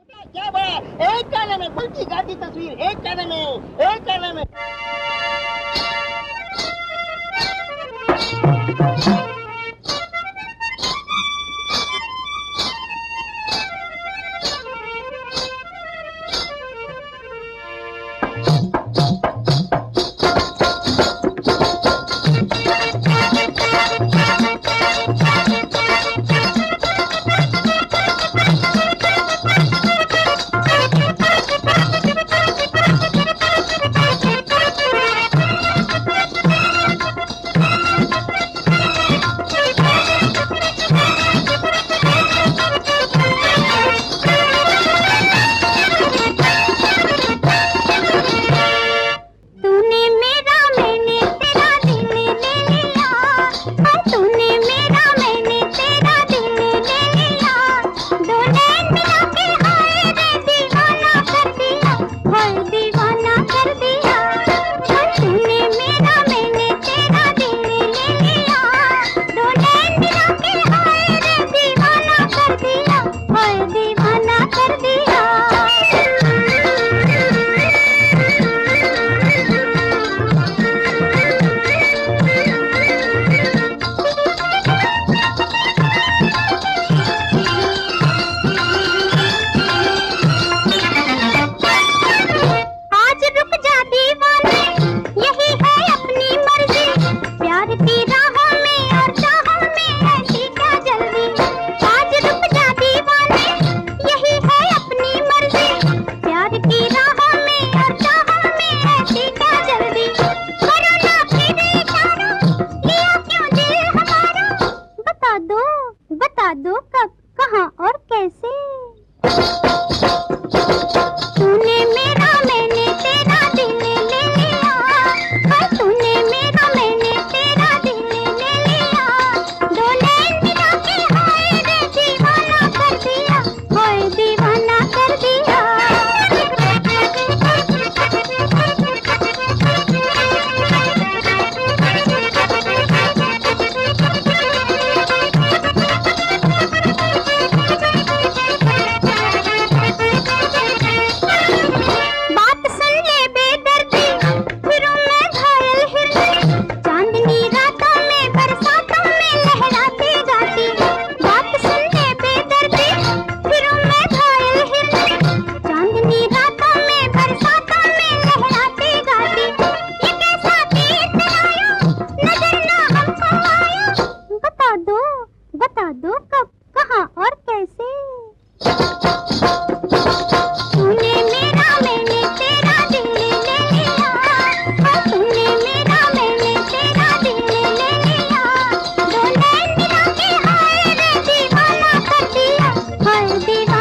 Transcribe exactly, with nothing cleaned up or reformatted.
क्या बड़ा, एक गाने में उल्टी गाती तस्वीर, एक गाने में, एक गाने में। बता दो कब, कहाँ और कैसे। तूने मेरा मैंने तेरा दिल ले लिया, हाँ तूने मेरा मैंने तेरा दिल ले लिया। दो नैन मिला के हाय रे दीवाना कर दिया, हाय दीवाना कर दिया। बता दो कब, कहाँ और कैसे। तूने मेरा मैंने तेरा दिल ले लिया, हाँ तूने मेरा मैंने तेरा दिल ले लिया। दो नैन मिला के हाय रे दीवाना कर दिया, हाय दीवाना।